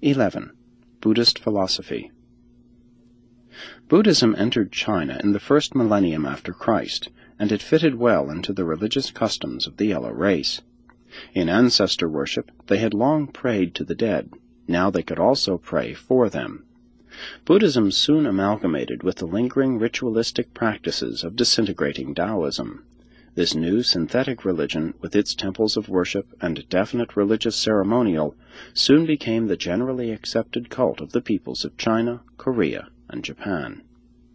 11. Buddhist philosophy. Buddhism entered China in the first millennium after Christ, and it fitted well into the religious customs of the yellow race. In ancestor worship, they had long prayed to the dead. Now they could also pray for them. Buddhism soon amalgamated with the lingering ritualistic practices of disintegrating Taoism. This new synthetic religion, with its temples of worship and definite religious ceremonial, soon became the generally accepted cult of the peoples of China, Korea, and Japan.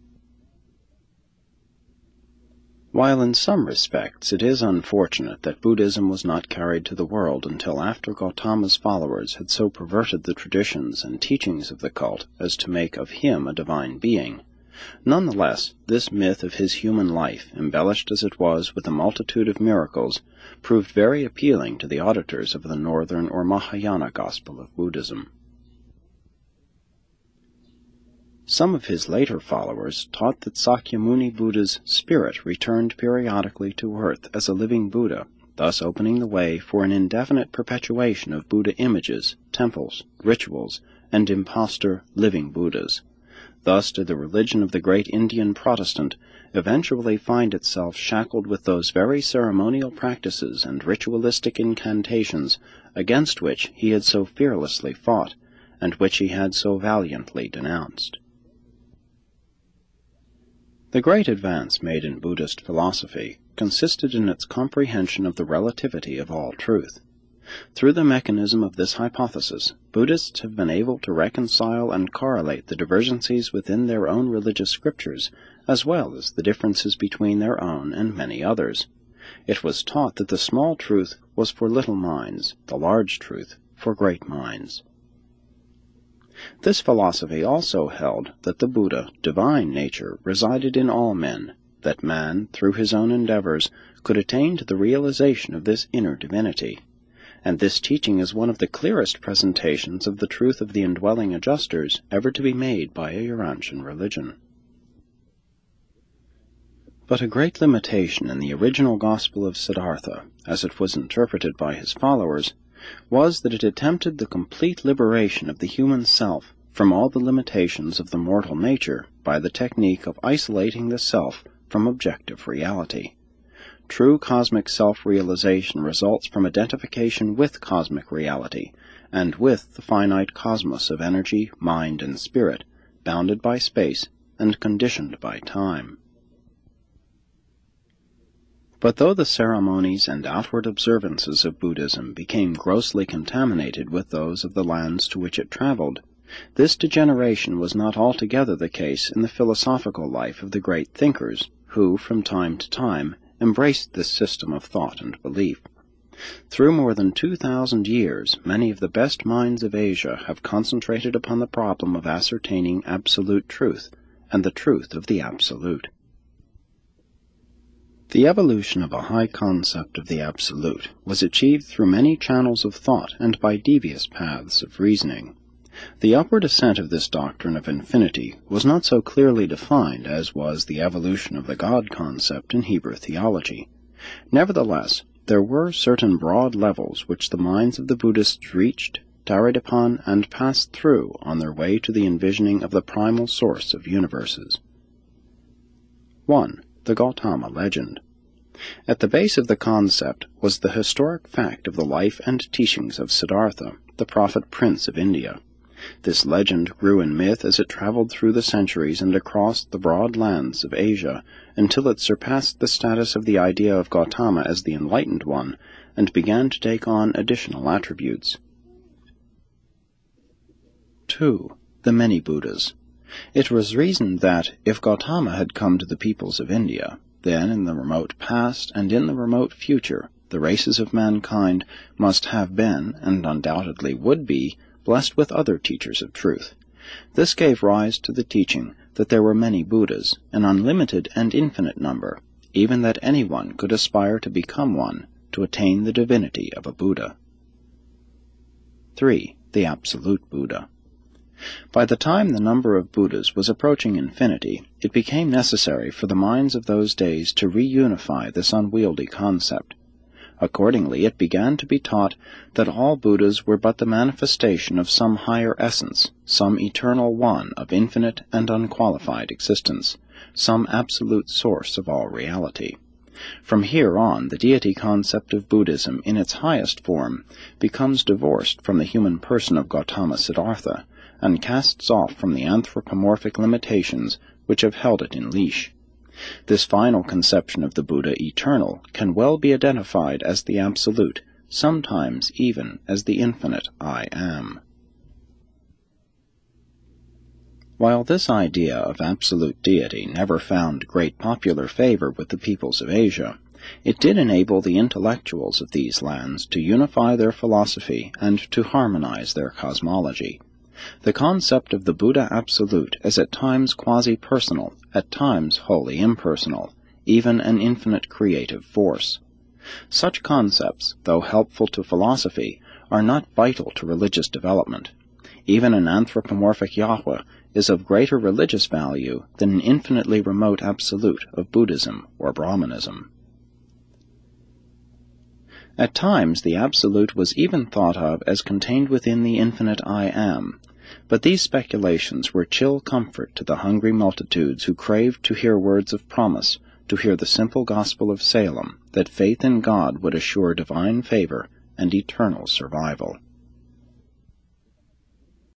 While in some respects it is unfortunate that Buddhism was not carried to the world until after Gautama's followers had so perverted the traditions and teachings of the cult as to make of him a divine being, nonetheless, this myth of his human life, embellished as it was with a multitude of miracles, proved very appealing to the auditors of the Northern or Mahayana gospel of Buddhism. Some of his later followers taught that Sakyamuni Buddha's spirit returned periodically to earth as a living Buddha, thus opening the way for an indefinite perpetuation of Buddha images, temples, rituals, and impostor living Buddhas. Thus did the religion of the great Indian Protestant eventually find itself shackled with those very ceremonial practices and ritualistic incantations against which he had so fearlessly fought, and which he had so valiantly denounced. The great advance made in Buddhist philosophy consisted in its comprehension of the relativity of all truth. Through the mechanism of this hypothesis, Buddhists have been able to reconcile and correlate the divergencies within their own religious scriptures, as well as the differences between their own and many others. It was taught that the small truth was for little minds, the large truth for great minds. This philosophy also held that the Buddha, divine nature, resided in all men, that man, through his own endeavors, could attain to the realization of this inner divinity. And this teaching is one of the clearest presentations of the truth of the indwelling adjusters ever to be made by a Urantian religion. But a great limitation in the original Gospel of Siddhartha, as it was interpreted by his followers, was that it attempted the complete liberation of the human self from all the limitations of the mortal nature by the technique of isolating the self from objective reality. True cosmic self-realization results from identification with cosmic reality, and with the finite cosmos of energy, mind, and spirit, bounded by space and conditioned by time. But though the ceremonies and outward observances of Buddhism became grossly contaminated with those of the lands to which it traveled, this degeneration was not altogether the case in the philosophical life of the great thinkers who, from time to time, embraced this system of thought and belief. Through more than 2,000 years, many of the best minds of Asia have concentrated upon the problem of ascertaining absolute truth, and the truth of the absolute. The evolution of a high concept of the absolute was achieved through many channels of thought and by devious paths of reasoning. The upward ascent of this doctrine of infinity was not so clearly defined as was the evolution of the God concept in Hebrew theology. Nevertheless, there were certain broad levels which the minds of the Buddhists reached, tarried upon, and passed through on their way to the envisioning of the primal source of universes. 1. The Gautama legend. At the base of the concept was the historic fact of the life and teachings of Siddhartha, the prophet prince of India. This legend grew in myth as it traveled through the centuries and across the broad lands of Asia until it surpassed the status of the idea of Gautama as the enlightened one and began to take on additional attributes. 2. The many Buddhas. It was reasoned that, if Gautama had come to the peoples of India, then in the remote past and in the remote future, the races of mankind must have been, and undoubtedly would be, blessed with other teachers of truth. This gave rise to the teaching that there were many Buddhas, an unlimited and infinite number, even that anyone could aspire to become one, to attain the divinity of a Buddha. 3. The Absolute Buddha. By the time the number of Buddhas was approaching infinity, it became necessary for the minds of those days to reunify this unwieldy concept. Accordingly, it began to be taught that all Buddhas were but the manifestation of some higher essence, some eternal one of infinite and unqualified existence, some absolute source of all reality. From here on, the deity concept of Buddhism in its highest form becomes divorced from the human person of Gautama Siddhartha and casts off from the anthropomorphic limitations which have held it in leash. This final conception of the Buddha eternal can well be identified as the Absolute, sometimes even as the infinite I Am. While this idea of absolute deity never found great popular favor with the peoples of Asia, it did enable the intellectuals of these lands to unify their philosophy and to harmonize their cosmology. The concept of the Buddha Absolute is at times quasi-personal, at times wholly impersonal, even an infinite creative force. Such concepts, though helpful to philosophy, are not vital to religious development. Even an anthropomorphic Yahweh is of greater religious value than an infinitely remote absolute of Buddhism or Brahmanism. At times the Absolute was even thought of as contained within the infinite I Am, but these speculations were chill comfort to the hungry multitudes who craved to hear words of promise, to hear the simple gospel of Salem, that faith in God would assure divine favor and eternal survival.